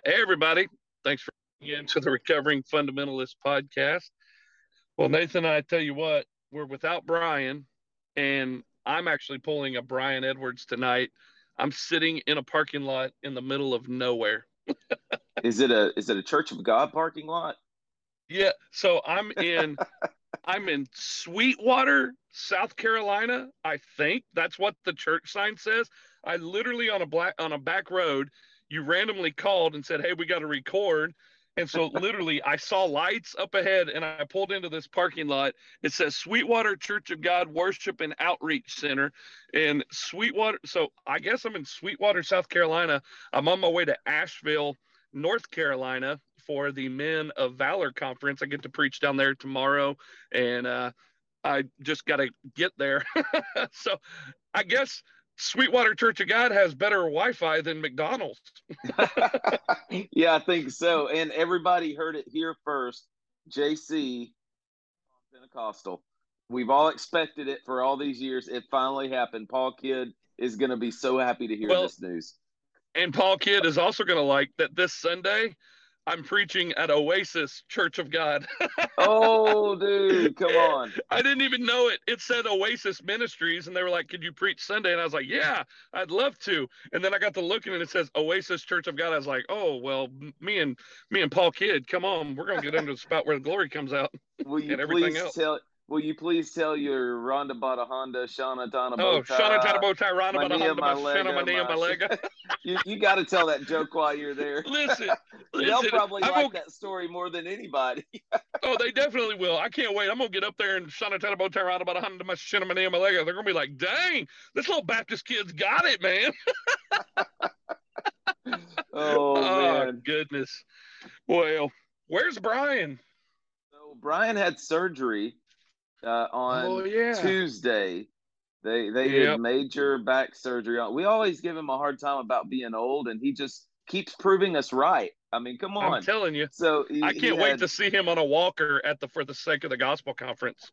Hey, everybody. Thanks for tuning in to the Recovering Fundamentalist podcast. Well, Nathan, I tell you what, we're without Brian, and I'm actually pulling a Brian Edwards tonight. I'm sitting in a parking lot in the middle of nowhere. Is it a Church of God parking lot? Yeah, so I'm in Sweetwater, South Carolina. I think that's what the church sign says. I literally on a back road, you randomly called and said, "Hey, we got to record." And so literally I saw lights up ahead and I pulled into this parking lot. It says Sweetwater Church of God Worship and Outreach Center in Sweetwater. So I guess I'm in Sweetwater, South Carolina. I'm on my way to Asheville, North Carolina for the Men of Valor conference. I get to preach down there tomorrow, and I just got to get there. So I guess Sweetwater Church of God has better Wi-Fi than McDonald's. Yeah, I think so. And everybody heard it here first. JC Pentecostal. We've all expected it for all these years. It finally happened. Paul Kidd is going to be so happy to hear Well, this news. and Paul Kidd is also going to like that this Sunday I'm preaching at Oasis Church of God. Oh, dude, come on. I didn't even know it. It said Oasis Ministries, and they were like, "Could you preach Sunday?" And I was like, "Yeah, I'd love to." And then I got to looking, and it says Oasis Church of God. I was like, "Oh well, me and Paul Kidd, come on, we're gonna get into the spot where the glory comes out Will you and everything please else." tell Will you please tell your Rhonda Bada Honda, Shauna Donna Oh, Shana Bota, Tadabo Tyrana, my but a Nia, Honda, my my Shana, my Lega, Nia, my my lega. you got to tell that joke while you're there. Listen, They'll listen, probably I'm like okay. that story more than anybody. Oh, they definitely will. I can't wait. I'm gonna get up there and Shana Tadabo Tyrana, about a Honda, my Shana, my Nia, my lega. They're gonna be like, "Dang, this little Baptist kid's got it, man." Oh Oh man. goodness. Well, where's Brian? So Brian had surgery Oh on yeah. Tuesday. They did Yep. major back surgery on. We always give him a hard time about being old, and he just keeps proving us right. I mean, come I'm on. telling you. So I he can't wait had to see him on a walker at the For the Sake of the Gospel conference.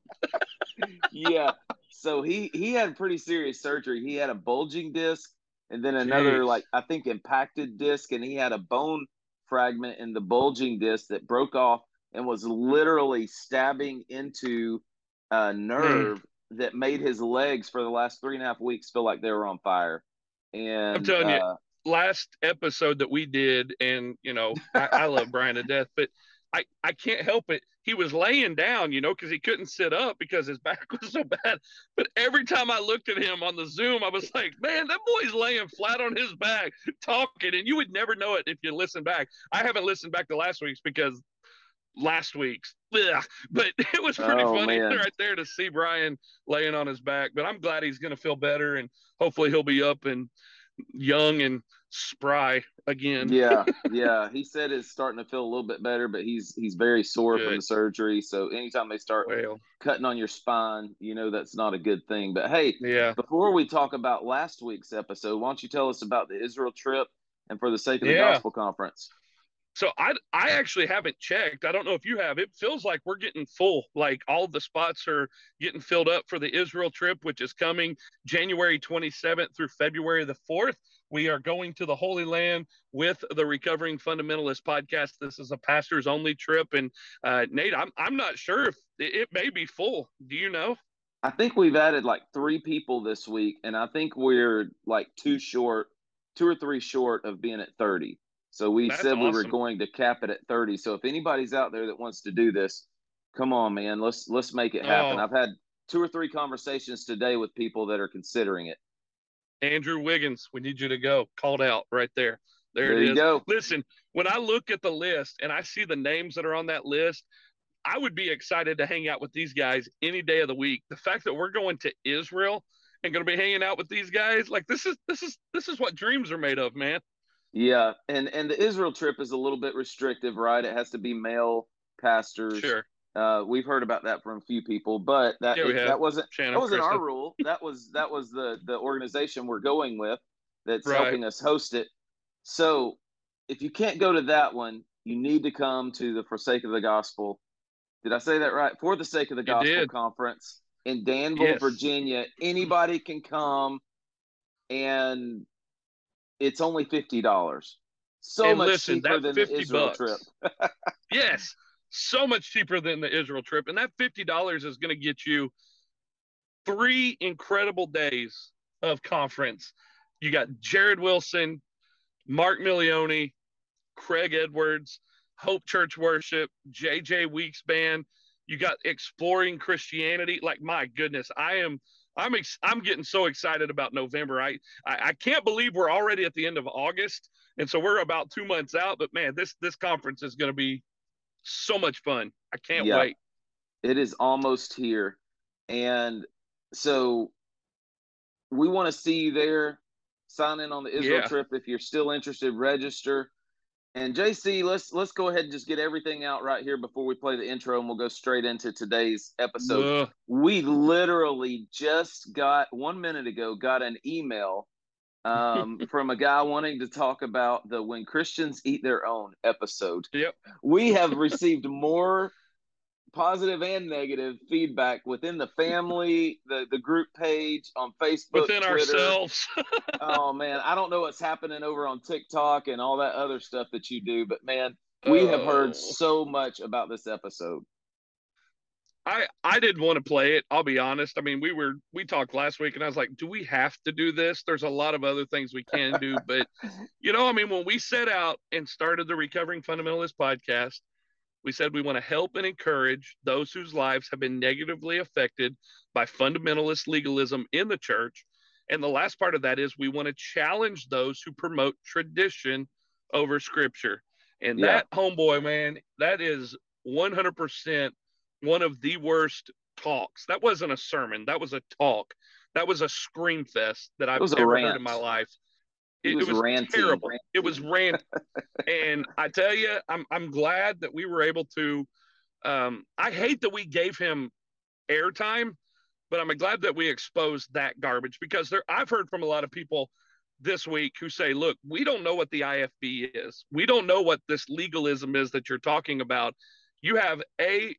yeah. So he had pretty serious surgery. He had a bulging disc and then another Jeez. like I think impacted disc, and he had a bone fragment in the bulging disc that broke off and was literally stabbing into a Mm. nerve that made his legs for the last 3.5 weeks feel like they were on fire. I'm And telling you, last episode that we did, and I love Brian to death, but I can't help it. He was laying down, because he couldn't sit up because his back was so bad. But every time I looked at him on the Zoom, I was like, man, that boy's laying flat on his back talking, and you would never know it if you listen back. I haven't listened back to last week's because last week's, ugh, but it was pretty oh funny man, right there to see Brian laying on his back. But I'm glad he's going to feel better, and hopefully he'll be up and young and spry again. yeah. He said it's starting to feel a little bit better, but he's very sore from Good. the surgery. So anytime they start Well, cutting on your spine, that's not a good thing. But hey, yeah. before we talk about last week's episode, why don't you tell us about the Israel trip and for the sake of the Yeah. gospel conference? So I actually haven't checked. I don't know if you have. It feels like we're getting full. Like all the spots are getting filled up for the Israel trip, which is coming January 27th through February the 4th. We are going to the Holy Land with the Recovering Fundamentalist podcast. This is a pastors only trip, and Nate, I'm not sure if it may be full. Do you know? I think we've added like 3 people this week, and I think we're like two or three short of being at 30. So we That's said we were awesome. going to cap it at 30. So if anybody's out there that wants to do this, come on, man, let's make it happen. Oh, I've had 2 or 3 conversations today with people that are considering it. Andrew Wiggins, we need you to go. Called out right there. There it There you is. go. Listen, when I look at the list and I see the names that are on that list, I would be excited to hang out with these guys any day of the week. The fact that we're going to Israel and going to be hanging out with these guys, like this is what dreams are made of, man. Yeah, and the Israel trip is a little bit restrictive, right? It has to be male pastors. Sure. We've heard about that from a few people, but Yeah, we have that Shannon, wasn't our Krista. rule. That was the organization we're going with that's Right. helping us host it. So if you can't go to that one, you need to come to the Forsake of the Gospel. Did I say that right? For the Sake of the You Gospel did. conference in Danville, Yes. Virginia. Anybody can come, and it's only $50. So And much listen, cheaper that than the Israel trip. $50, yes, so much cheaper than the Israel trip. And that $50 is going to get you 3 incredible days of conference. You got Jared Wilson, Mark Milione, Craig Edwards, Hope Church Worship, JJ Weeks Band. You got Exploring Christianity. Like, my goodness, I'm getting so excited about November. I can't believe we're already at the end of August, and so we're about 2 months out. But man, this conference is going to be so much fun. I can't Yeah, wait. it is almost here. And so we want to see you there. Sign in on the Israel Yeah. trip. If you're still interested, register. And JC, let's go ahead and just get everything out right here before we play the intro, and we'll go straight into today's episode. Ugh. We literally just got 1 minute ago got an email from a guy wanting to talk about the When Christians Eat Their Own episode. Yep. We have received more positive and negative feedback within the family, the group page on Facebook, Within Twitter. ourselves. Oh man, I don't know what's happening over on TikTok and all that other stuff that you do, but man, we have heard Oh. so much about this episode. I didn't want to play it. I'll be honest. I mean, we talked last week, and I was like, do we have to do this? There's a lot of other things we can do, but I mean, when we set out and started the Recovering Fundamentalist podcast, we said we want to help and encourage those whose lives have been negatively affected by fundamentalist legalism in the church. And the last part of that is we want to challenge those who promote tradition over scripture. And Yeah. that, homeboy, man, that is 100% one of the worst talks. That wasn't a sermon. That was a talk. That was a scream fest that I've was a ever rant. heard in my life. It was ranty. Terrible. It was rant. And I tell you, I'm glad that we were able to. I hate that we gave him airtime, but I'm glad that we exposed that garbage, because I've heard from a lot of people this week who say, look, we don't know what the IFB is. We don't know what this legalism is that you're talking about. You have a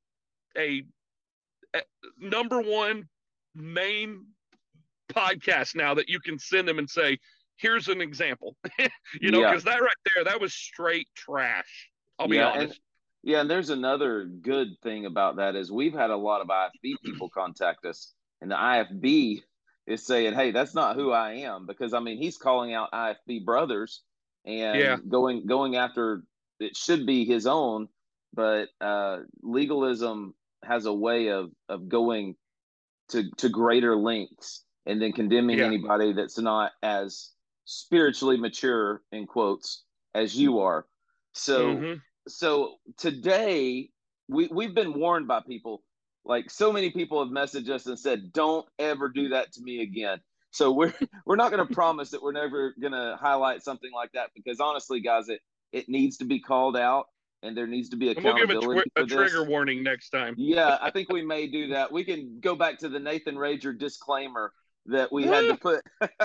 number one main podcast now that you can send them and say, here's an example, because that right there, that was straight trash. I'll be honest. And there's another good thing about that is we've had a lot of IFB people contact us, and the IFB is saying, hey, that's not who I am, because I mean, he's calling out IFB brothers and going after, it should be his own, but legalism has a way of going to greater lengths and then condemning anybody that's not as spiritually mature, in quotes, as you are. So so today we've been warned by people. Like, so many people have messaged us and said, don't ever do that to me again. So we're not going to promise that we're never going to highlight something like that, because honestly, guys, it needs to be called out, and there needs to be accountability. And we'll give a trigger warning next time. Yeah, I think we may do that. We can go back to the Nathan Rager disclaimer that we had to put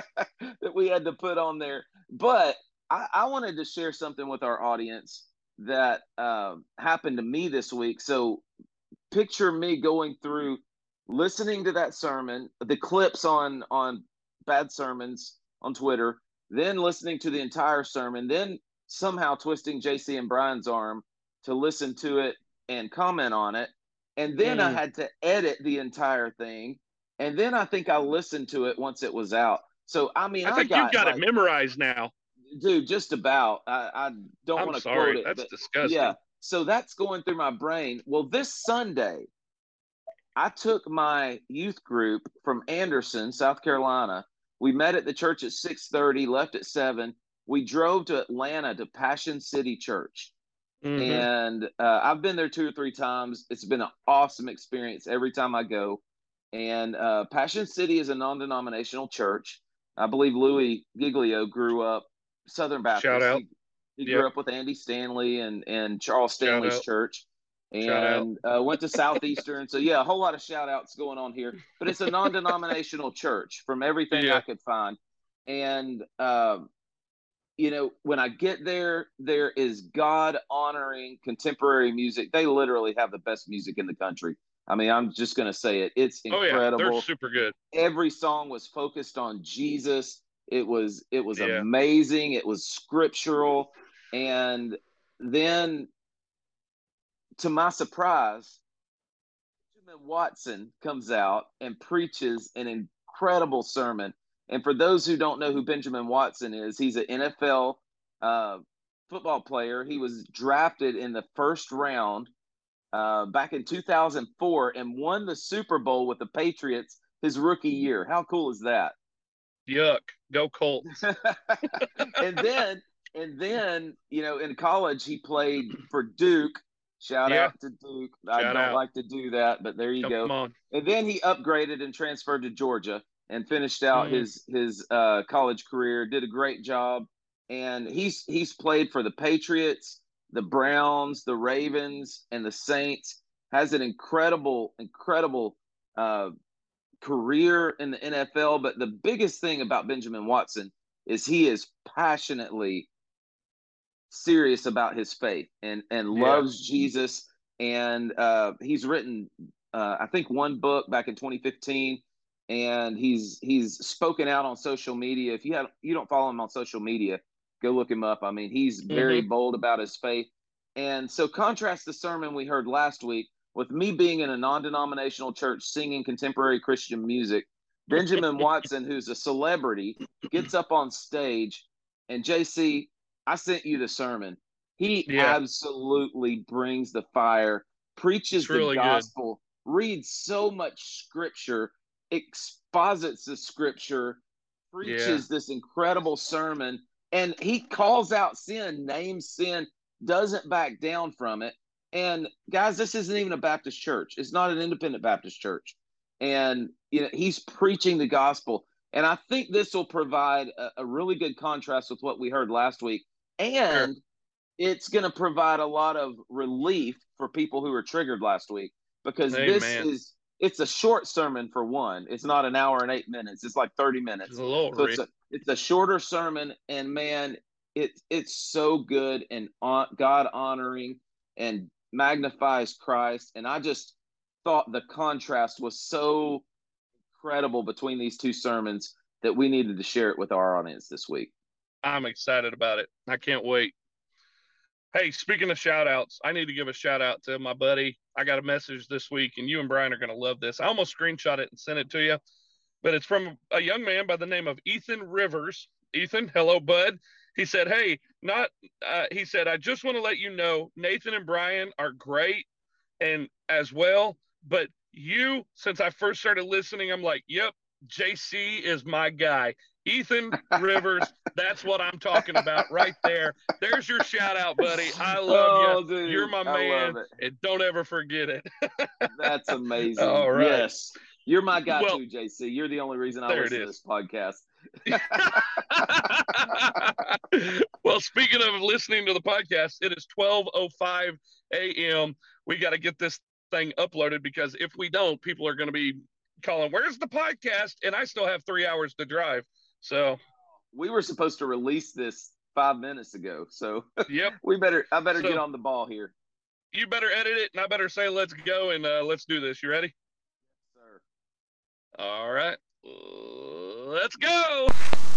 on there. But I wanted to share something with our audience that happened to me this week. So picture me going through, listening to that sermon, the clips on bad sermons on Twitter, then listening to the entire sermon, then somehow twisting JC and Brian's arm to listen to it and comment on it. And then I had to edit the entire thing. And then I think I listened to it once it was out. So, I mean, I think you've got it memorized now. Dude, just about. I don't want to quote it. That's disgusting. Yeah. So that's going through my brain. Well, this Sunday, I took my youth group from Anderson, South Carolina. We met at the church at 6:30, left at 7. We drove to Atlanta to Passion City Church. And I've been there 2 or 3 times. It's been an awesome experience every time I go. And Passion City is a non-denominational church. I believe Louis Giglio grew up Southern Baptist. Shout out. He grew up with Andy Stanley and Charles Stanley's church, and went to Southeastern. So, yeah, a whole lot of shout-outs going on here. But it's a non-denominational church from everything I could find. And, when I get there, there is God-honoring contemporary music. They literally have the best music in the country. I mean, I'm just going to say it. It's incredible. They're super good. Every song was focused on Jesus. It was amazing. It was scriptural. And then, to my surprise, Benjamin Watson comes out and preaches an incredible sermon. And for those who don't know who Benjamin Watson is, he's an NFL football player. He was drafted in the first round back in 2004 and won the Super Bowl with the Patriots his rookie year. How cool is that? Yuck. Go Colts. and then, in college, he played for Duke. Shout out to Duke. I don't like to do that, but there you go. On. And then he upgraded and transferred to Georgia and finished out his college career. Did a great job. And he's played for the Patriots, the Browns, the Ravens, and the Saints. Has an incredible career in the NFL. But the biggest thing about Benjamin Watson is he is passionately serious about his faith and loves Jesus. And he's written, I think, one book back in 2015. And he's spoken out on social media. If you don't follow him on social media, go look him up. I mean, he's very bold about his faith. And so contrast the sermon we heard last week with me being in a non-denominational church singing contemporary Christian music. Benjamin Watson, who's a celebrity, gets up on stage. And JC, I sent you the sermon. He absolutely brings the fire, preaches the gospel, reads so much scripture, exposits the scripture, preaches this incredible sermon. And he calls out sin, names sin, doesn't back down from it. And guys, this isn't even a Baptist church. It's not an independent Baptist church. And he's preaching the gospel. And I think this will provide a really good contrast with what we heard last week. And it's going to provide a lot of relief for people who were triggered last week, because it's a short sermon for one. It's not an hour and 8 minutes. It's like 30 minutes. It's a shorter sermon, and man, it's so good and God honoring and magnifies Christ. And I just thought the contrast was so incredible between these two sermons that we needed to share it with our audience this week. I'm excited about it. I can't wait. Hey, speaking of shout outs, I need to give a shout out to my buddy. I got a message this week, and you and Brian are going to love this. I almost screenshot it and sent it to you, but it's from a young man by the name of Ethan Rivers. Ethan, hello, bud. He said, hey, he said, I just want to let you know, Nathan and Brian are great and as well, but you, since I first started listening, I'm like, yep, JC is my guy. Ethan Rivers, that's what I'm talking about right there. There's your shout out, buddy. I love you. Dude, you're my man, and don't ever forget it. That's amazing. All right. Yes. You're my guy too, JC. You're the only reason I listen to this podcast. Well, speaking of listening to the podcast, it is 12:05 a.m. We got to get this thing uploaded, because if we don't, people are going to be calling, where's the podcast? And I still have 3 hours to drive. So we were supposed to release this 5 minutes ago. So yep, I better get on the ball here. You better edit it, and I better say let's go, and let's do this. You ready? Yes, sir. All right. Let's go.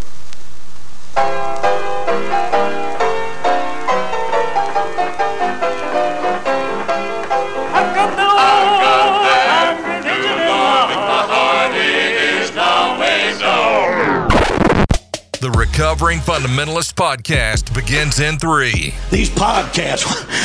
I've got no religion in my heart. It is no way so. The Recovering Fundamentalist Podcast begins in 3. These podcasts,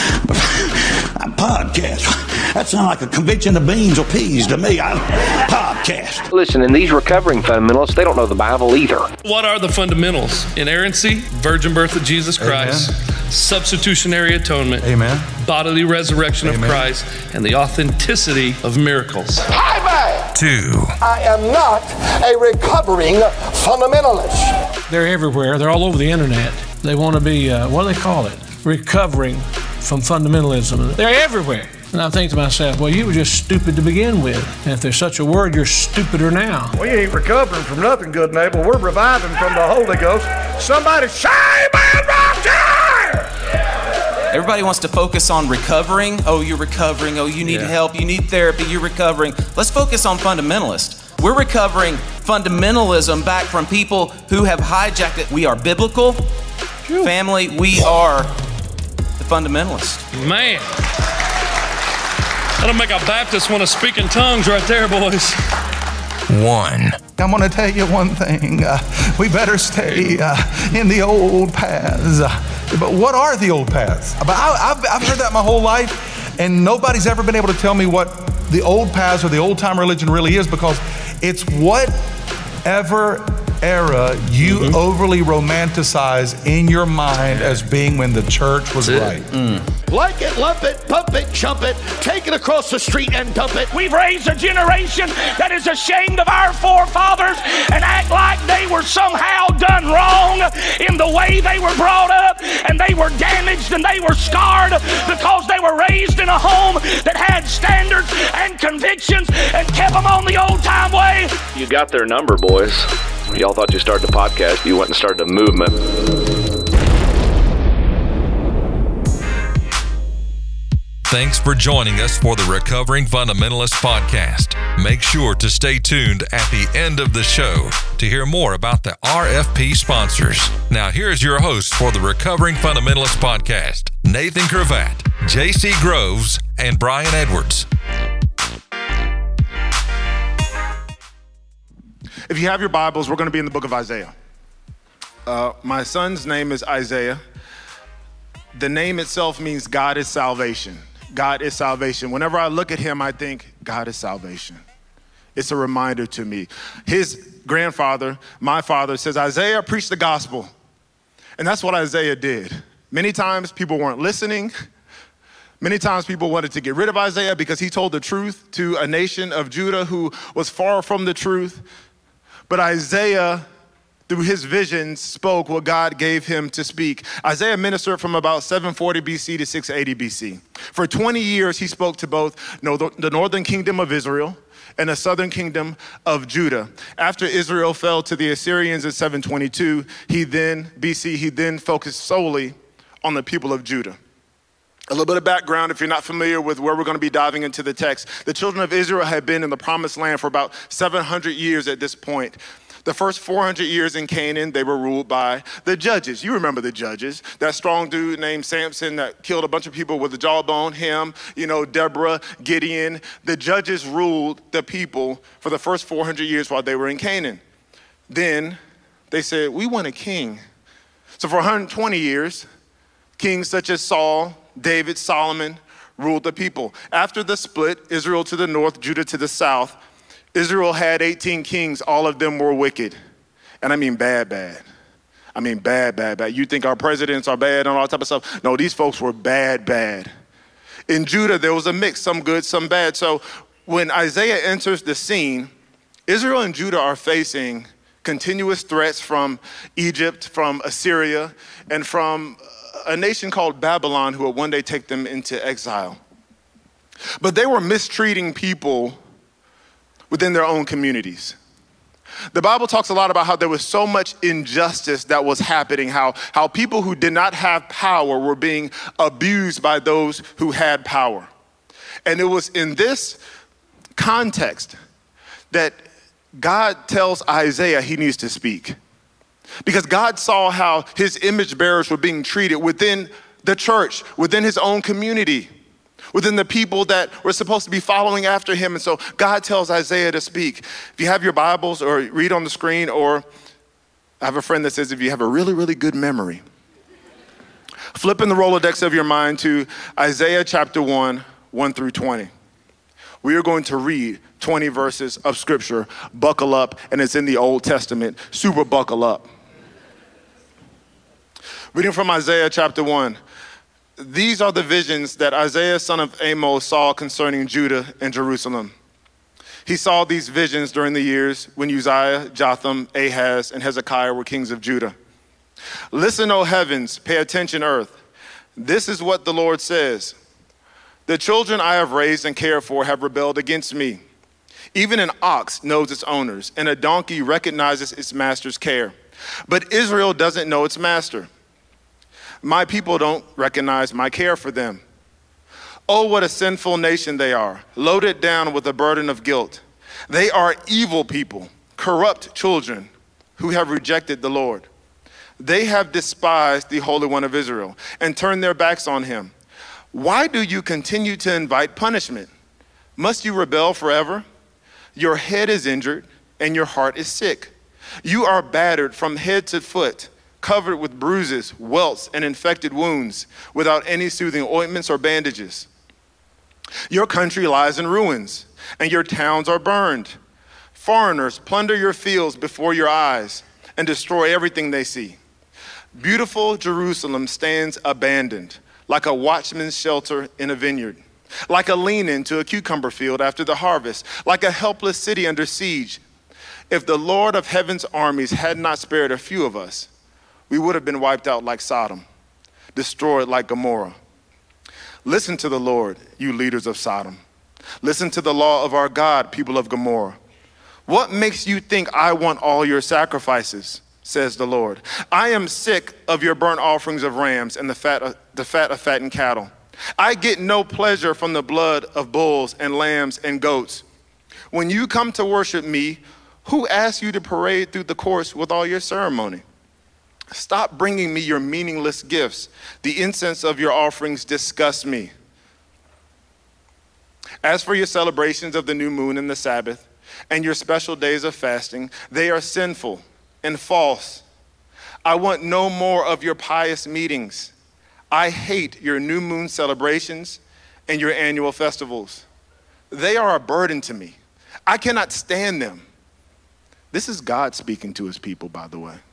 that sounds like a convention of beans or peas to me. Podcast. Listen, and these recovering fundamentalists, they don't know the Bible either. What are the fundamentals? Inerrancy, virgin birth of Jesus Christ, substitutionary atonement, bodily resurrection of Christ, and the authenticity of miracles. 2. I am not a recovering fundamentalist. They're everywhere. They're all over the internet. They want to be, what do they call it? Recovering from fundamentalism. They're everywhere. And I think to myself, well, you were just stupid to begin with. And if there's such a word, you're stupider now. We ain't recovering from nothing, good neighbor. We're reviving from the Holy Ghost. Somebody say, man, rock. Everybody wants to focus on recovering. Oh, you're recovering. Oh, you need help. You need therapy. You're recovering. Let's focus on fundamentalist. We're recovering fundamentalism back from people who have hijacked it. We are biblical. Family, we are the fundamentalists. Man. That'll make a Baptist want to speak in tongues right there, boys. One. I'm going to tell you one thing. We better stay in the old paths. But what are the old paths? I've heard that my whole life, and nobody's ever been able to tell me what the old paths or the old-time religion really is, because it's whatever era you overly romanticize in your mind as being when the church was right. Like it, lump it, pump it, chump it, take it across the street and dump it. We've raised a generation that is ashamed of our forefathers and act like they were somehow done wrong in the way they were brought up, and they were damaged and they were scarred because they were raised in a home that had standards and convictions and kept them on the old-time way. You got their number, boys. Y'all thought you started a podcast. You went and started a movement. Thanks for joining us for the Recovering Fundamentalist Podcast. Make sure to stay tuned at the end of the show to hear more about the RFP sponsors. Now, here's your host for the Recovering Fundamentalist Podcast, Nathan Cravatt, J.C. Groves, and Brian Edwards. If you have your Bibles, we're going to be in the book of Isaiah. My son's name is Isaiah. The name itself means God is salvation. God is salvation. Whenever I look at him, I think God is salvation. It's a reminder to me. His grandfather, my father, says, Isaiah, preach the gospel. And that's what Isaiah did. Many times people weren't listening. Many times people wanted to get rid of Isaiah because he told the truth to a nation of Judah who was far from the truth. But Isaiah, through his visions, spoke what God gave him to speak. Isaiah ministered from about 740 BC to 680 BC. For 20 years, he spoke to both the northern kingdom of Israel and the southern kingdom of Judah. After Israel fell to the Assyrians in 722, he then focused solely on the people of Judah. A little bit of background, if you're not familiar with where we're going to be diving into the text. The children of Israel had been in the promised land for about 700 years at this point. The first 400 years in Canaan, they were ruled by the judges. You remember the judges. That strong dude named Samson that killed a bunch of people with a jawbone, him, Deborah, Gideon. The judges ruled the people for the first 400 years while they were in Canaan. Then they said, we want a king. So for 120 years, kings such as Saul, David, Solomon ruled the people. After the split, Israel to the north, Judah to the south, Israel had 18 kings. All of them were wicked. And I mean bad. I mean bad. You think our presidents are bad and all that type of stuff? No, these folks were bad. In Judah, there was a mix, some good, some bad. So when Isaiah enters the scene, Israel and Judah are facing continuous threats from Egypt, from Assyria, and from a nation called Babylon who would one day take them into exile. But they were mistreating people within their own communities. The Bible talks a lot about how there was so much injustice that was happening, how people who did not have power were being abused by those who had power. And it was in this context that God tells Isaiah he needs to speak. Because God saw how his image bearers were being treated within the church, within his own community, within the people that were supposed to be following after him. And so God tells Isaiah to speak. If you have your Bibles or read on the screen, or I have a friend that says if you have a really, really good memory, flip in the Rolodex of your mind to Isaiah chapter 1 through 20. We are going to read 20 verses of scripture. Buckle up, and it's in the Old Testament. Super buckle up. Reading from Isaiah chapter 1. These are the visions that Isaiah, son of Amos, saw concerning Judah and Jerusalem. He saw these visions during the years when Uzziah, Jotham, Ahaz, and Hezekiah were kings of Judah. Listen, O heavens, pay attention, earth. This is what the Lord says. The children I have raised and cared for have rebelled against me. Even an ox knows its owners, and a donkey recognizes its master's care. But Israel doesn't know its master. My people don't recognize my care for them. Oh, what a sinful nation they are, loaded down with a burden of guilt. They are evil people, corrupt children who have rejected the Lord. They have despised the Holy One of Israel and turned their backs on him. Why do you continue to invite punishment? Must you rebel forever? Your head is injured and your heart is sick. You are battered from head to foot, covered with bruises, welts, and infected wounds, without any soothing ointments or bandages. Your country lies in ruins, and your towns are burned. Foreigners plunder your fields before your eyes and destroy everything they see. Beautiful Jerusalem stands abandoned, like a watchman's shelter in a vineyard, like a lean-in to a cucumber field after the harvest, like a helpless city under siege. If the Lord of heaven's armies had not spared a few of us, we would have been wiped out like Sodom, destroyed like Gomorrah. Listen to the Lord, you leaders of Sodom. Listen to the law of our God, people of Gomorrah. What makes you think I want all your sacrifices, says the Lord? I am sick of your burnt offerings of rams and the fat of fattened cattle. I get no pleasure from the blood of bulls and lambs and goats. When you come to worship me, who asked you to parade through the courts with all your ceremony? Stop bringing me your meaningless gifts. The incense of your offerings disgusts me. As for your celebrations of the new moon and the Sabbath, and your special days of fasting, they are sinful and false. I want no more of your pious meetings. I hate your new moon celebrations and your annual festivals. They are a burden to me. I cannot stand them. This is God speaking to his people, by the way.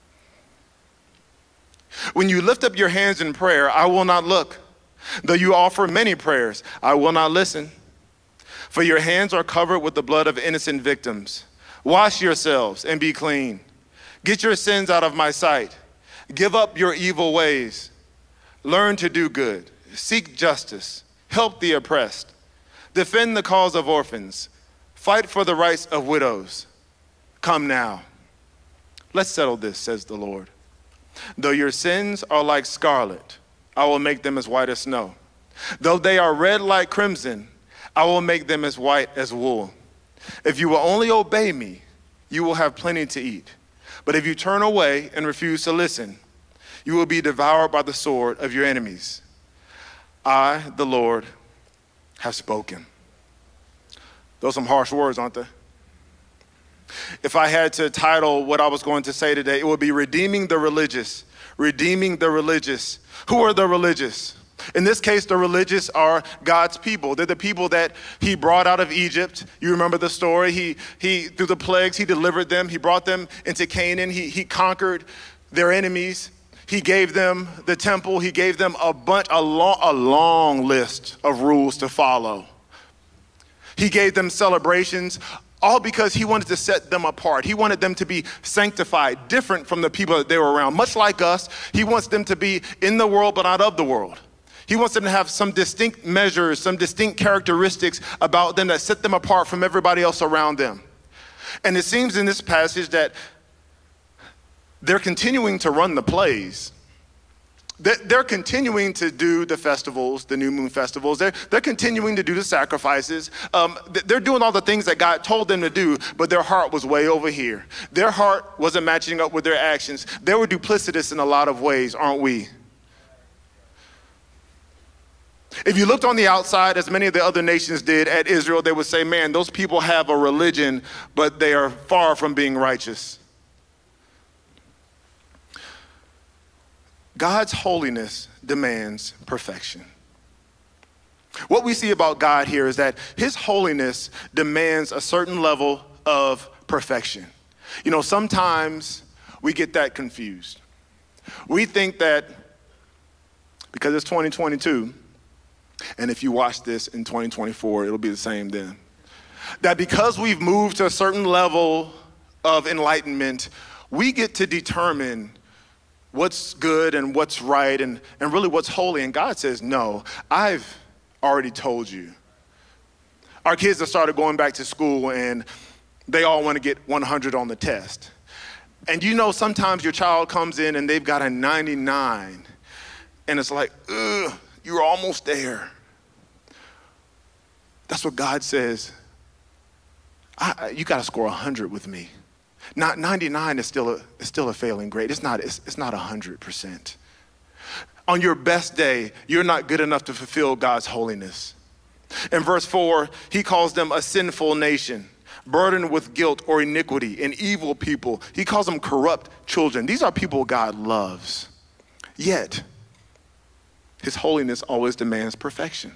When you lift up your hands in prayer, I will not look. Though you offer many prayers, I will not listen. For your hands are covered with the blood of innocent victims. Wash yourselves and be clean. Get your sins out of my sight. Give up your evil ways. Learn to do good. Seek justice. Help the oppressed. Defend the cause of orphans. Fight for the rights of widows. Come now. Let's settle this, says the Lord. Though your sins are like scarlet, I will make them as white as snow. Though they are red like crimson, I will make them as white as wool. If you will only obey me, you will have plenty to eat. But if you turn away and refuse to listen, you will be devoured by the sword of your enemies. I, the Lord, have spoken. Those are some harsh words, aren't they? If I had to title what I was going to say today, it would be Redeeming the Religious. Redeeming the religious. Who are the religious? In this case, the religious are God's people. They're the people that he brought out of Egypt. You remember the story. He through the plagues, he delivered them. He brought them into Canaan. He conquered their enemies. He gave them the temple. He gave them a long list of rules to follow. He gave them celebrations, all because he wanted to set them apart. He wanted them to be sanctified, different from the people that they were around. Much like us, he wants them to be in the world but not of the world. He wants them to have some distinct measures, some distinct characteristics about them that set them apart from everybody else around them. And it seems in this passage that they're continuing to run the plays. They're continuing to do the festivals, the new moon festivals. They're continuing to do the sacrifices. They're doing all the things that God told them to do, but their heart was way over here. Their heart wasn't matching up with their actions. They were duplicitous in a lot of ways, aren't we? If you looked on the outside, as many of the other nations did at Israel, they would say, man, those people have a religion, but they are far from being righteous. God's holiness demands perfection. What we see about God here is that his holiness demands a certain level of perfection. You know, sometimes we get that confused. We think that because it's 2022, and if you watch this in 2024, it'll be the same then, that because we've moved to a certain level of enlightenment, we get to determine what's good and what's right and really what's holy. And God says, no, I've already told you. Our kids have started going back to school and they all want to get 100 on the test. And you know, sometimes your child comes in and they've got a 99 and it's like, ugh, you're almost there. That's what God says. You got to score 100 with me. Not 99 is still a failing grade. It's not 100%. On your best day, you're not good enough to fulfill God's holiness. In verse 4, he calls them a sinful nation, burdened with guilt or iniquity, and evil people. He calls them corrupt children. These are people God loves. Yet, his holiness always demands perfection.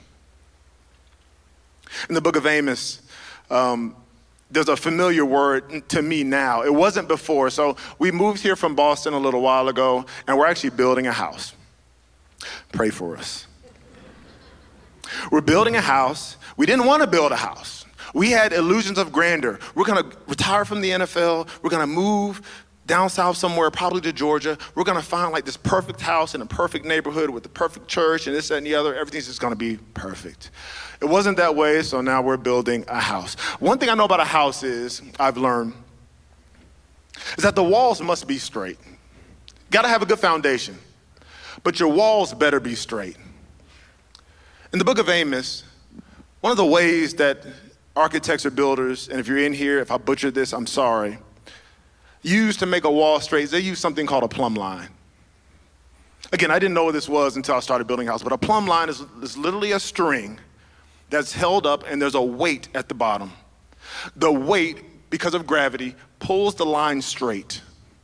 In the book of Amos, there's a familiar word to me now. It wasn't before. So we moved here from Boston a little while ago, and we're actually building a house. Pray for us. We're building a house. We didn't want to build a house. We had illusions of grandeur. We're going to retire from the NFL. We're going to move down south somewhere, probably to Georgia. We're going to find like this perfect house in a perfect neighborhood with the perfect church and this, that, and the other. Everything's just going to be perfect. It wasn't that way, so now we're building a house. One thing I know about a house I've learned, is that the walls must be straight. Got to have a good foundation, but your walls better be straight. In the book of Amos, one of the ways that architects or builders, and if you're in here, if I butchered this, I'm sorry, use to make a wall straight is they use something called a plumb line. Again, I didn't know what this was until I started building a house, but a plumb line is literally a string that's held up and there's a weight at the bottom. The weight, because of gravity, pulls the line straight.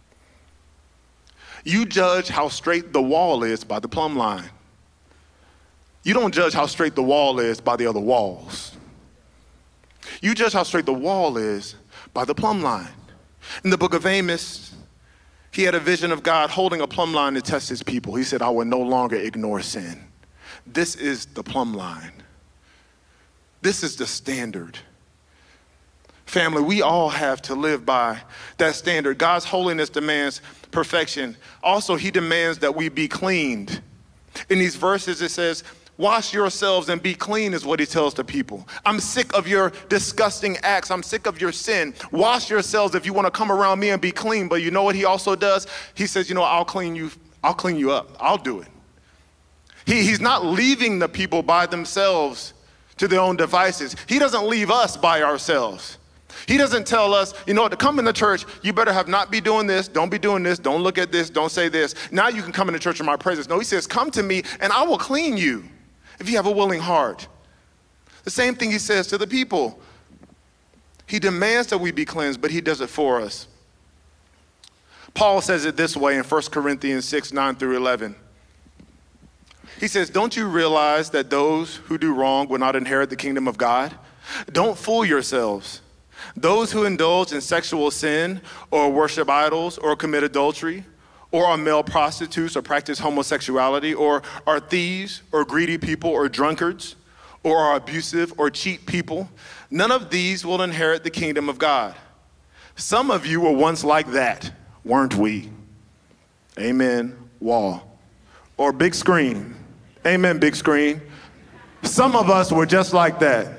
You judge how straight the wall is by the plumb line. You don't judge how straight the wall is by the other walls. You judge how straight the wall is by the plumb line. In the book of Amos, he had a vision of God holding a plumb line to test his people. He said, I will no longer ignore sin. This is the plumb line. This is the standard. Family, we all have to live by that standard. God's holiness demands perfection. Also, he demands that we be cleaned. In these verses, it says, wash yourselves and be clean is what he tells the people. I'm sick of your disgusting acts. I'm sick of your sin. Wash yourselves if you want to come around me and be clean. But you know what he also does? He says, I'll clean you up. I'll do it. He's not leaving the people by themselves to their own devices. He doesn't leave us by ourselves. He doesn't tell us, to come in the church, you better have not be doing this, don't be doing this, don't look at this, don't say this. Now you can come in the church in my presence. No, he says, come to me and I will clean you if you have a willing heart. The same thing he says to the people. He demands that we be cleansed, but he does it for us. Paul says it this way in 1 Corinthians 6, 9 through 11. He says, don't you realize that those who do wrong will not inherit the kingdom of God? Don't fool yourselves. Those who indulge in sexual sin or worship idols or commit adultery or are male prostitutes or practice homosexuality or are thieves or greedy people or drunkards or are abusive or cheat people, none of these will inherit the kingdom of God. Some of you were once like that, weren't we? Amen, wall. Or big screen. Amen, big screen. Some of us were just like that.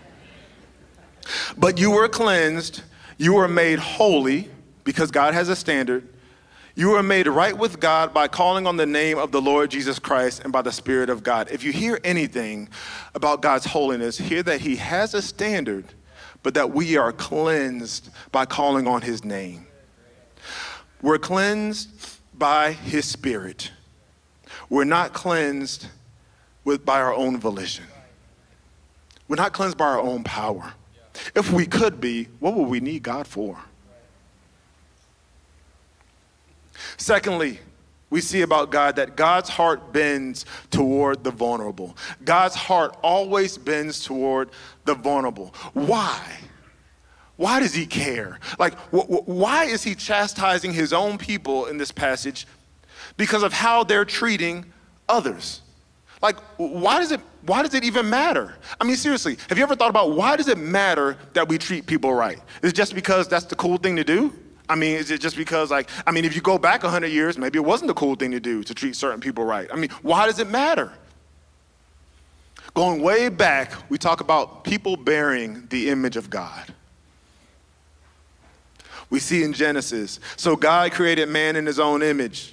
But you were cleansed, you were made holy, because God has a standard. You were made right with God by calling on the name of the Lord Jesus Christ and by the Spirit of God. If you hear anything about God's holiness, hear that he has a standard, but that we are cleansed by calling on his name. We're cleansed by his Spirit. We're not cleansed by our own volition. We're not cleansed by our own power. If we could be, what would we need God for? Secondly, we see about God that God's heart bends toward the vulnerable. God's heart always bends toward the vulnerable. Why? Why does he care? Why is he chastising his own people in this passage? Because of how they're treating others. Why does it even matter? I mean, seriously, have you ever thought about why does it matter that we treat people right? Is it just because that's the cool thing to do? I mean, is it just because if you go back 100 years, maybe it wasn't the cool thing to do to treat certain people right. I mean, why does it matter? Going way back, we talk about people bearing the image of God. We see in Genesis, so God created man in his own image.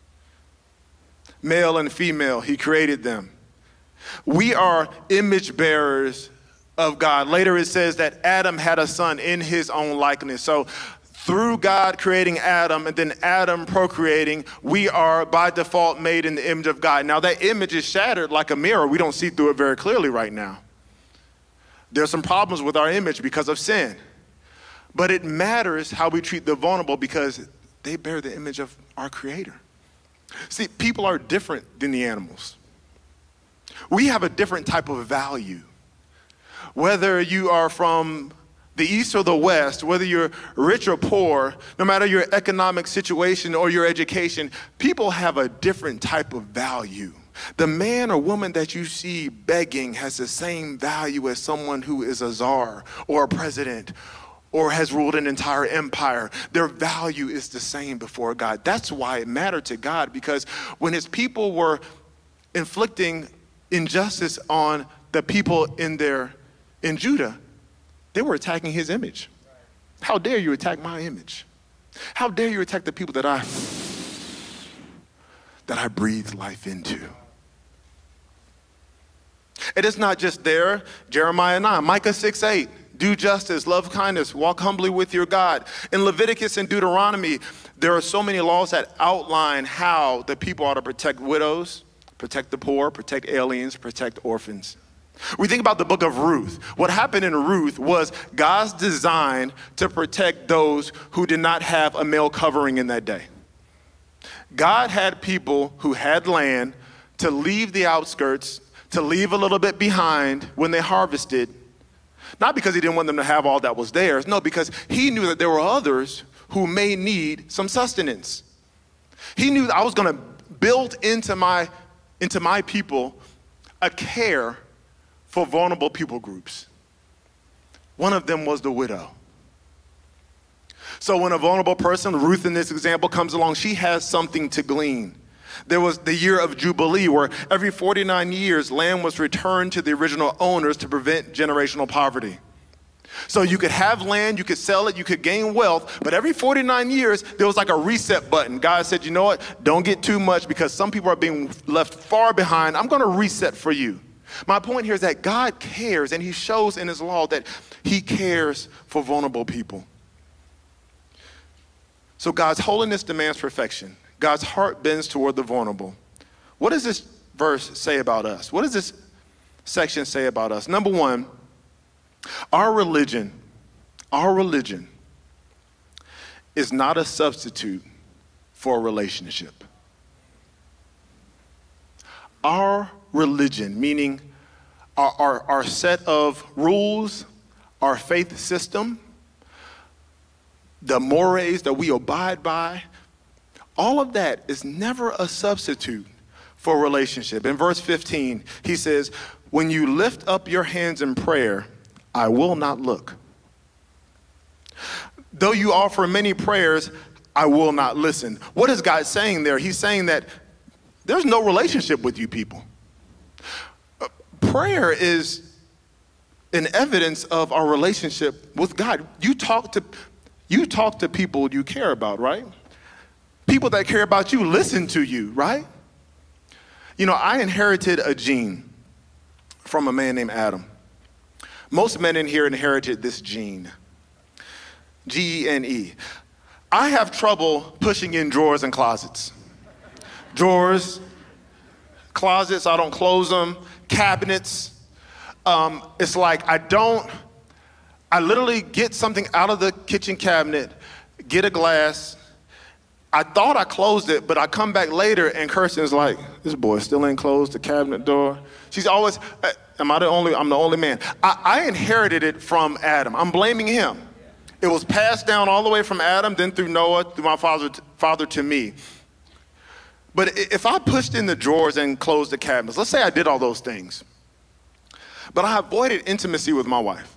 Male and female, he created them. We are image bearers of God. Later it says that Adam had a son in his own likeness. So through God creating Adam and then Adam procreating, we are by default made in the image of God. Now that image is shattered like a mirror. We don't see through it very clearly right now. There's some problems with our image because of sin. But it matters how we treat the vulnerable because they bear the image of our Creator. See, people are different than the animals. We have a different type of value. Whether you are from the East or the West, whether you're rich or poor, no matter your economic situation or your education, people have a different type of value. The man or woman that you see begging has the same value as someone who is a czar or a president or has ruled an entire empire. Their value is the same before God. That's why it mattered to God, because when his people were inflicting injustice on the people in Judah, they were attacking his image. How dare you attack my image? How dare you attack the people that I breathe life into? It is not just there, Jeremiah 9, Micah 6:8, do justice, love kindness, walk humbly with your God. In Leviticus and Deuteronomy, there are so many laws that outline how the people ought to protect widows, protect the poor, protect aliens, protect orphans. We think about the book of Ruth. What happened in Ruth was God's design to protect those who did not have a male covering in that day. God had people who had land to leave the outskirts, to leave a little bit behind when they harvested, not because he didn't want them to have all that was theirs, no, because he knew that there were others who may need some sustenance. He knew that I was going to build into my people a care for vulnerable people groups. One of them was the widow. So when a vulnerable person, Ruth in this example, comes along, she has something to glean. There was the year of Jubilee, where every 49 years, land was returned to the original owners to prevent generational poverty. So you could have land, you could sell it, you could gain wealth, but every 49 years, there was like a reset button. God said, you know what? Don't get too much because some people are being left far behind. I'm going to reset for you. My point here is that God cares, and he shows in his law that he cares for vulnerable people. So God's holiness demands perfection. God's heart bends toward the vulnerable. What does this verse say about us? What does this section say about us? Number one, our religion is not a substitute for a relationship. Our religion, meaning our set of rules, our faith system, the mores that we abide by, all of that is never a substitute for a relationship. In verse 15, he says, when you lift up your hands in prayer, I will not look. Though you offer many prayers, I will not listen. What is God saying there? He's saying that there's no relationship with you people. Prayer is an evidence of our relationship with God. You talk to people you care about, right? People that care about you listen to you, right? You know, I inherited a gene from a man named Adam. Most men in here inherited this gene, G-E-N-E. I have trouble pushing in drawers and closets. Drawers, closets, I don't close them, cabinets. It's like I literally get something out of the kitchen cabinet, get a glass. I thought I closed it, but I come back later and Kirsten's like, this boy still ain't closed the cabinet door. She's always, I'm the only man. I inherited it from Adam. I'm blaming him. It was passed down all the way from Adam, then through Noah, through my father to me. But if I pushed in the drawers and closed the cabinets, let's say I did all those things, but I avoided intimacy with my wife.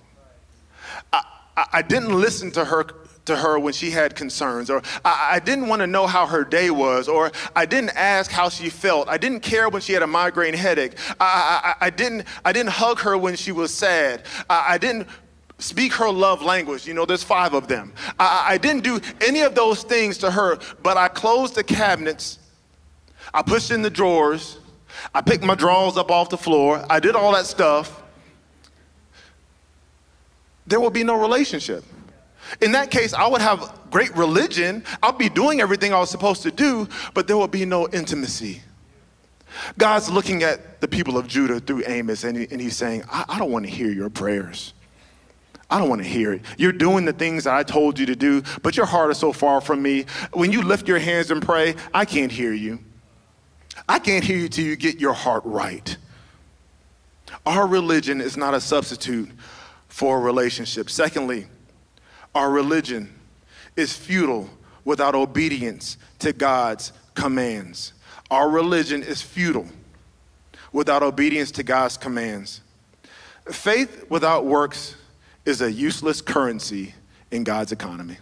I didn't listen to her when she had concerns, or I didn't want to know how her day was, or I didn't ask how she felt. I didn't care when she had a migraine headache. I didn't hug her when she was sad. I didn't speak her love language. You know, there's 5 of them. I didn't do any of those things to her, but I closed the cabinets. I pushed in the drawers. I picked my drawers up off the floor. I did all that stuff. There will be no relationship. In that case, I would have great religion. I'll be doing everything I was supposed to do, but there will be no intimacy. God's looking at the people of Judah through Amos, and he's saying, I don't want to hear your prayers. I don't want to hear it. You're doing the things that I told you to do, but your heart is so far from me. When you lift your hands and pray, I can't hear you. I can't hear you till you get your heart right. Our religion is not a substitute for a relationship. Secondly, our religion is futile without obedience to God's commands. Our religion is futile without obedience to God's commands. Faith without works is a useless currency in God's economy.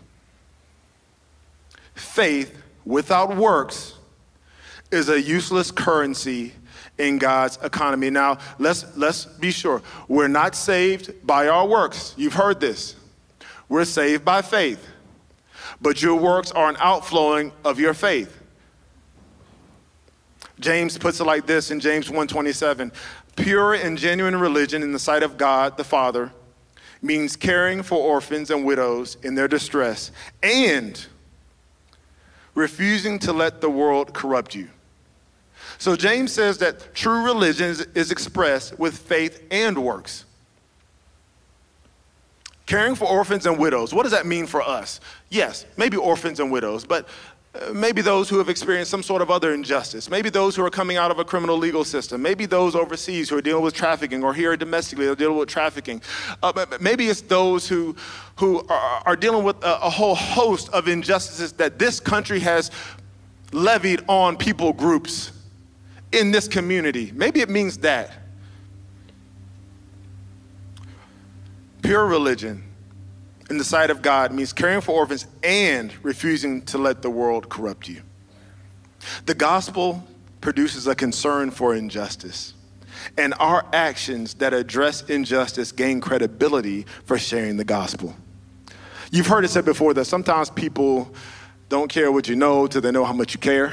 Faith without works is a useless currency in God's economy. Now, let's be sure. We're not saved by our works. You've heard this. We're saved by faith. But your works are an outflowing of your faith. James puts it like this in James 1:27. Pure and genuine religion in the sight of God the Father means caring for orphans and widows in their distress and refusing to let the world corrupt you. So James says that true religion is expressed with faith and works. Caring for orphans and widows. What does that mean for us? Yes, maybe orphans and widows, but maybe those who have experienced some sort of other injustice. Maybe those who are coming out of a criminal legal system. Maybe those overseas who are dealing with trafficking, or here domestically they're dealing with trafficking. Maybe it's those who are dealing with a whole host of injustices that this country has levied on people groups in this community. Maybe it means that. Pure religion in the sight of God means caring for orphans and refusing to let the world corrupt you. The gospel produces a concern for injustice, and our actions that address injustice gain credibility for sharing the gospel. You've heard it said before that sometimes people don't care what you know till they know how much you care.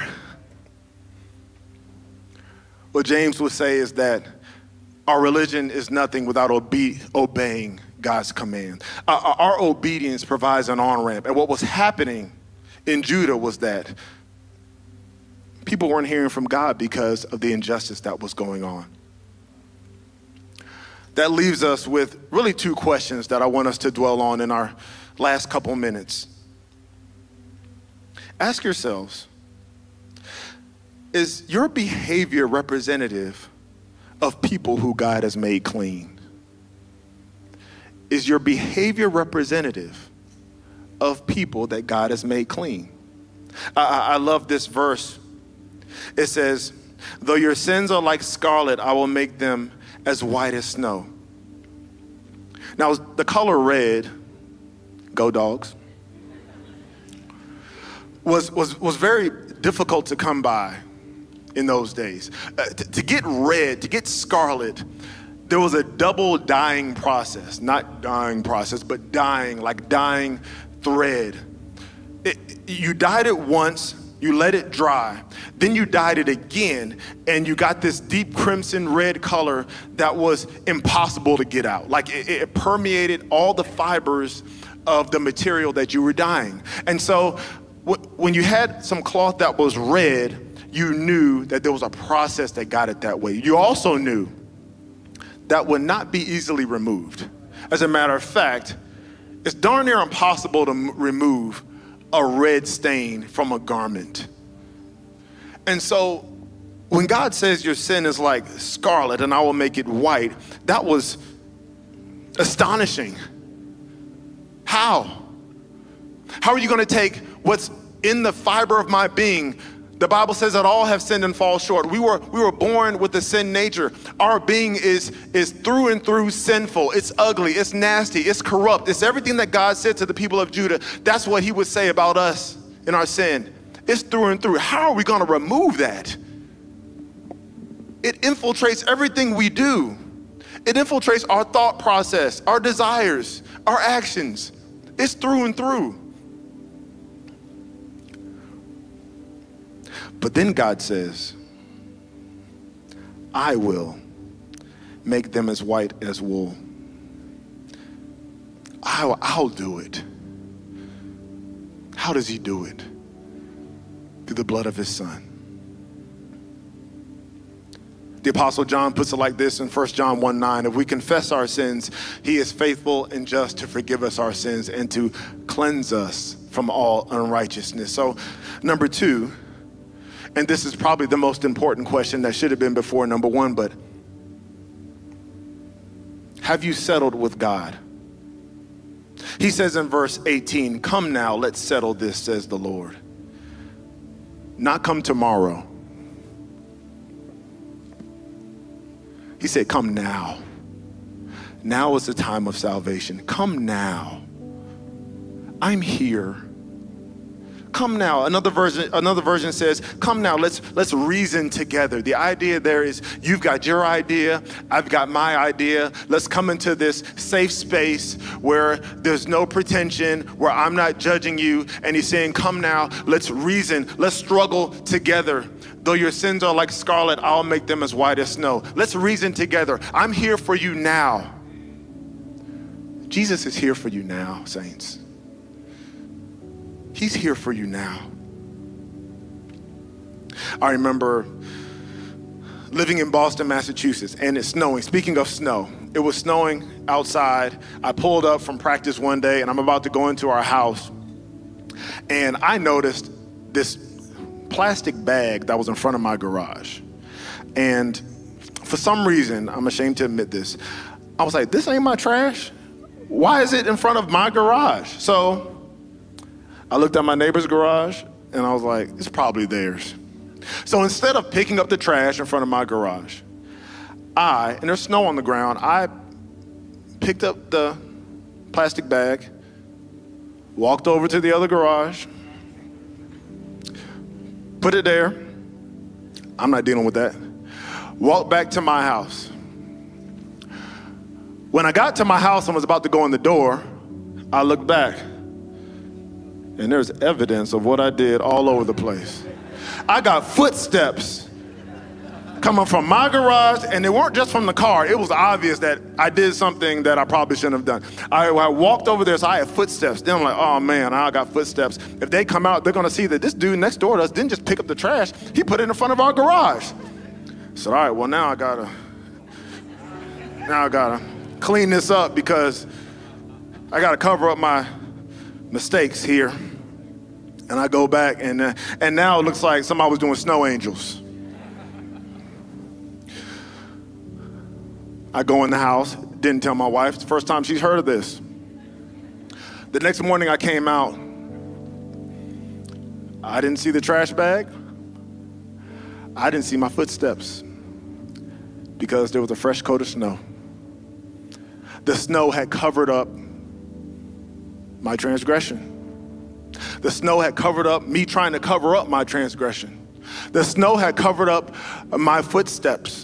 What James would say is that our religion is nothing without obeying God's command. Our obedience provides an on-ramp. And what was happening in Judah was that people weren't hearing from God because of the injustice that was going on. That leaves us with really two questions that I want us to dwell on in our last couple minutes. Ask yourselves, is your behavior representative of people who God has made clean? Is your behavior representative of people that God has made clean? I love this verse. It says, though your sins are like scarlet, I will make them as white as snow. Now, the color red, go Dogs, was very difficult to come by in those days. To get red, to get scarlet, there was a double dyeing process. Not dyeing process, but dyeing, like dyeing thread. You dyed it once, you let it dry, then you dyed it again, and you got this deep crimson red color that was impossible to get out. Like it permeated all the fibers of the material that you were dyeing. And so when you had some cloth that was red, you knew that there was a process that got it that way. You also knew that would not be easily removed. As a matter of fact, it's darn near impossible to remove a red stain from a garment. And so when God says your sin is like scarlet and I will make it white, that was astonishing. How? How are you going to take what's in the fiber of my being? The Bible says that all have sinned and fall short. We were born with a sin nature. Our being is through and through sinful. It's ugly. It's nasty. It's corrupt. It's everything that God said to the people of Judah. That's what he would say about us in our sin. It's through and through. How are we going to remove that? It infiltrates everything we do. It infiltrates our thought process, our desires, our actions. It's through and through. But then God says, I will make them as white as wool. I'll do it. How does he do it? Through the blood of his son. The Apostle John puts it like this in 1 John 1:9. If we confess our sins, he is faithful and just to forgive us our sins and to cleanse us from all unrighteousness. So, number 2, and this is probably the most important question that should have been before number 1, but have you settled with God? He says in verse 18, come now, let's settle this, says the Lord. Not come tomorrow. He said, come now. Now is the time of salvation. Come now. I'm here. Come now. Another version says, come now, let's reason together. The idea there is you've got your idea, I've got my idea. Let's come into this safe space where there's no pretension, where I'm not judging you. And he's saying, come now, let's reason, let's struggle together. Though your sins are like scarlet, I'll make them as white as snow. Let's reason together. I'm here for you now. Jesus is here for you now, saints. He's here for you now. I remember living in Boston, Massachusetts, and it's snowing. Speaking of snow, it was snowing outside. I pulled up from practice one day, and I'm about to go into our house, and I noticed this plastic bag that was in front of my garage. And for some reason, I'm ashamed to admit this, I was like, this ain't my trash. Why is it in front of my garage? So I looked at my neighbor's garage and I was like, it's probably theirs. So instead of picking up the trash in front of my garage, and there's snow on the ground, I picked up the plastic bag, walked over to the other garage, put it there. I'm not dealing with that. Walked back to my house. When I got to my house and was about to go in the door, I looked back and there's evidence of what I did all over the place. I got footsteps coming from my garage, and they weren't just from the car. It was obvious that I did something that I probably shouldn't have done. I walked over there, so I had footsteps. Then I'm like, oh man, I got footsteps. If they come out, they're gonna see that this dude next door to us didn't just pick up the trash, he put it in front of our garage. So all right, well now I gotta clean this up because I gotta cover up my mistakes here. And I go back and now it looks like somebody was doing snow angels. I go in the house, didn't tell my wife. It's the first time she's heard of this. The next morning I came out. I didn't see the trash bag. I didn't see my footsteps because there was a fresh coat of snow. The snow had covered up my transgression. The snow had covered up me trying to cover up my transgression. The snow had covered up my footsteps.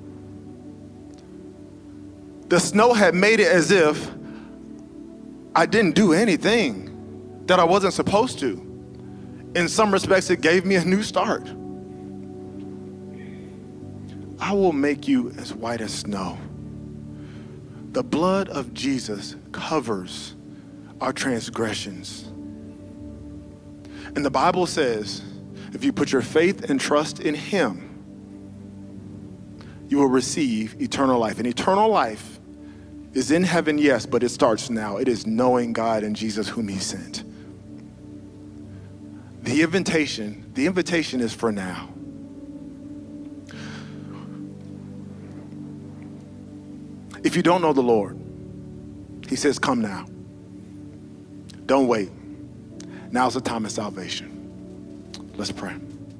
The snow had made it as if I didn't do anything that I wasn't supposed to. In some respects, it gave me a new start. I will make you as white as snow. The blood of Jesus covers our transgressions. And the Bible says, if you put your faith and trust in him, you will receive eternal life. And eternal life is in heaven, yes, but it starts now. It is knowing God and Jesus whom he sent. The invitation is for now. If you don't know the Lord, he says, come now. Don't wait. Now's the time of salvation. Let's pray.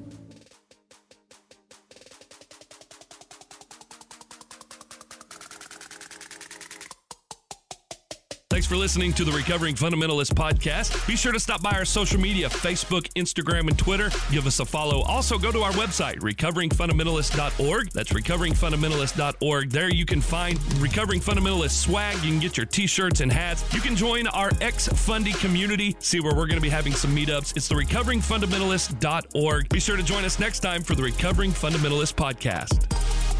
Thanks for listening to the Recovering Fundamentalist podcast. Be sure to stop by our social media, Facebook, Instagram, and Twitter. Give us a follow. Also, go to our website, recoveringfundamentalist.org. That's recoveringfundamentalist.org. There you can find Recovering Fundamentalist swag. You can get your t-shirts and hats. You can join our ex-Fundy community, see where we're going to be having some meetups. It's the recoveringfundamentalist.org. Be sure to join us next time for the Recovering Fundamentalist podcast.